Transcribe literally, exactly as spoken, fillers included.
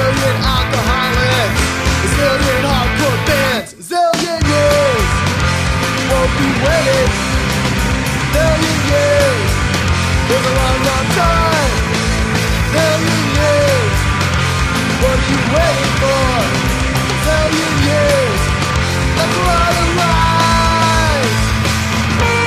zillion alcoholics, a zillion hardcore bands, a zillion years won't be waiting. Zillion years is a long, long time. Zillion years, what are you waiting for? Zillion years, that's a lot of